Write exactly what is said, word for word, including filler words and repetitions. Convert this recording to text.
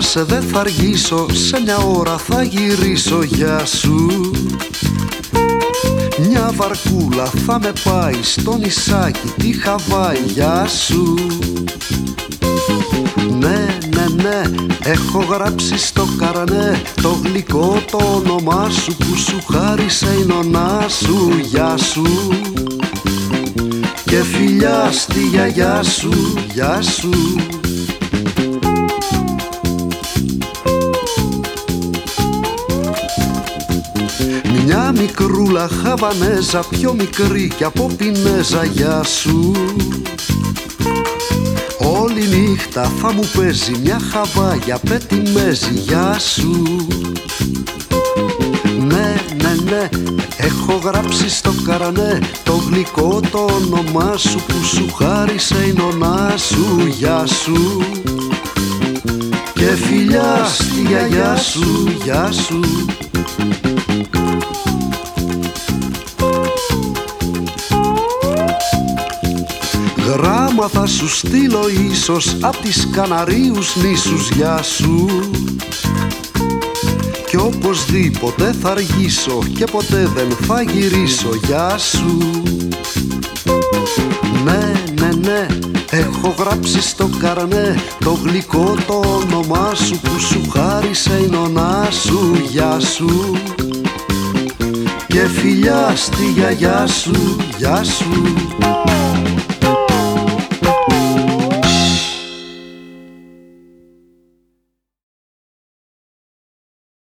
σε δεν θα αργήσω, σε μια ώρα θα γυρίσω. Γεια σου. Μια βαρκούλα θα με πάει στο νησάκι τη Χαβάη. Γεια σου. Ναι, ναι, ναι, έχω γράψει στο καρανέ το γλυκό το όνομά σου που σου χάρισε η νονά σου. Γεια σου. Και φιλιά στη γιαγιά σου. Γεια σου. Μια μικρούλα Χαβανέζα, πιο μικρή κι από Πινέζα. Γεια σου. Όλη νύχτα θα μου παίζει μια χαβάγια πετιμέζι. Γεια σου. Ναι, ναι, ναι, έχω γράψει στο καρανέ το γλυκό το όνομά σου που σου χάρισε η νονά σου. Γεια σου. Και φιλιά στη γιαγιά σου. Γεια σου. Γράμμα θα σου στείλω ίσως απ' τις Καναρίους νήσους. Γεια σου. Κι οπωσδήποτε θα αργήσω και ποτέ δεν θα γυρίσω. Γεια σου. Ναι, ναι, ναι, έχω γράψει στο καρανέ το γλυκό το όνομά σου που σου χάρισε η νονά σου. Γεια σου. Και φιλιά στη γιαγιά σου. Γεια σου.